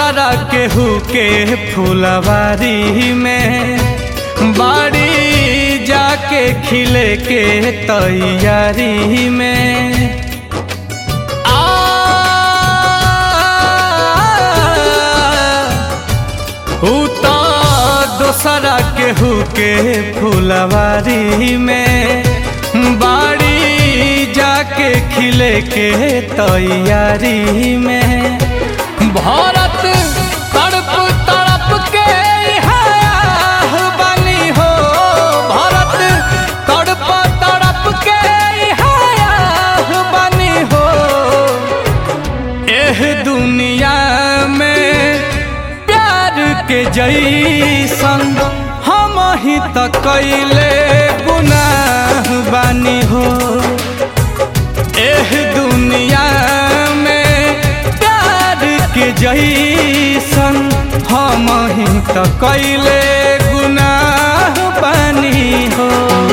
दोसरा केहू के फुलवारी में बाड़ी जाके खिले के तैयारी में दोसरा केहू के फुलवारी में बाड़ी जाके खिले के तैयारी में भारत तड़प तड़प के बनी हो भारत तड़प तड़प के बनी हो एह दुनिया में प्यार के जैसन हम ही त कैले गुनाह बानी हो एह दुनिया में प्यार के जैसन हम ही त कैले गुनाह बानी हो।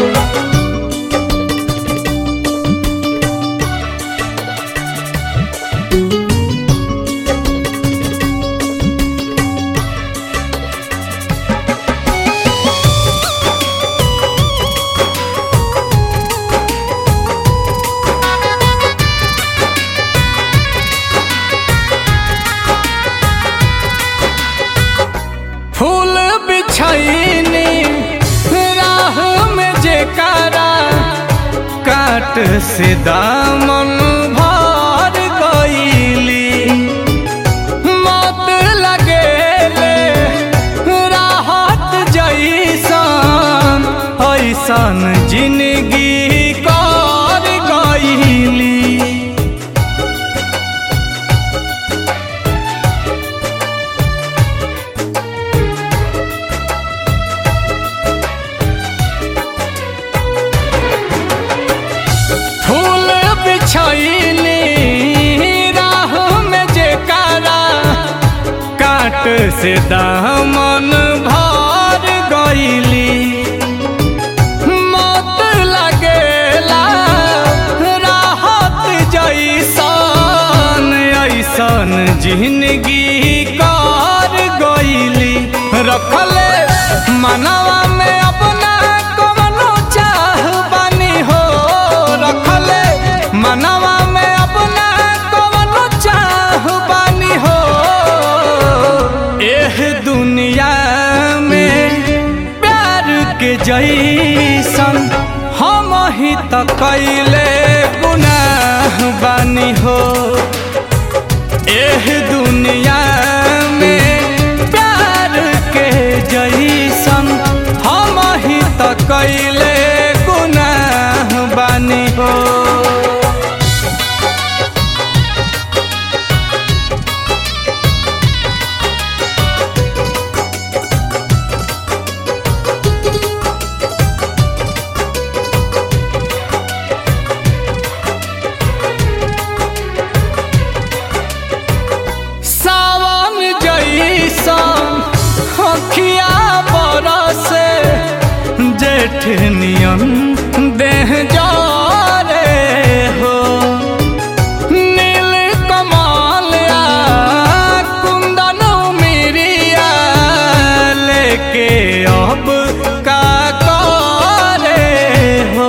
फूल बिछैनी राह में जेकरा काट से दामन भर गईली मौत लगेले राहत जैसन ऐसन जिंदगी कर गईली राह में जेकरा काट से दामन भर गईली मौत लगेला राहत जैसन ऐसन जिंदगी कर गईली रखले मनवा में अपना कवनो चाह बानी हो रखले मनवा में अपना कवनो चाह बानी हो एह दुनिया में प्यार के जैसन हम ही त कैले गुनाह बानी हो एह दुनिया में प्यार के जैसन हम ही त कैले गुनाह बानी हो। जेठ नियन देह जारे हो नील कमालिया कुंदन मिरिया लेके अब का करे हो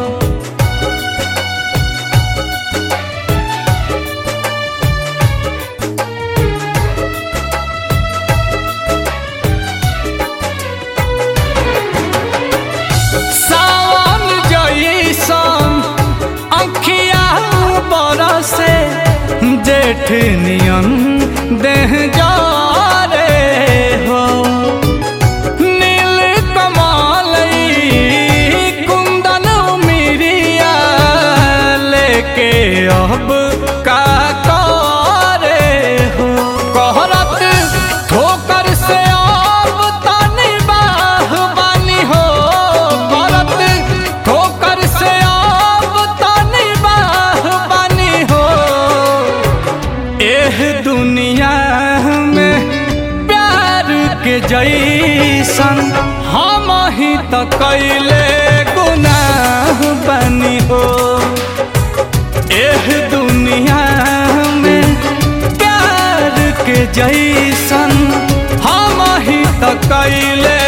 से जेठ नियन देह जारे हो नील कमालई कुंदन मिरिया लेके अब का करे हो कहरत ठोकर से अब तनी बाह बानी हो कहरत ठोकर से अब तनी बाह बानी हो एह दुनिया में प्यार के जैसन हम ही त कैले गुनाह बानी हो एह दुनिया में प्यार के जैसन हम ही त कैले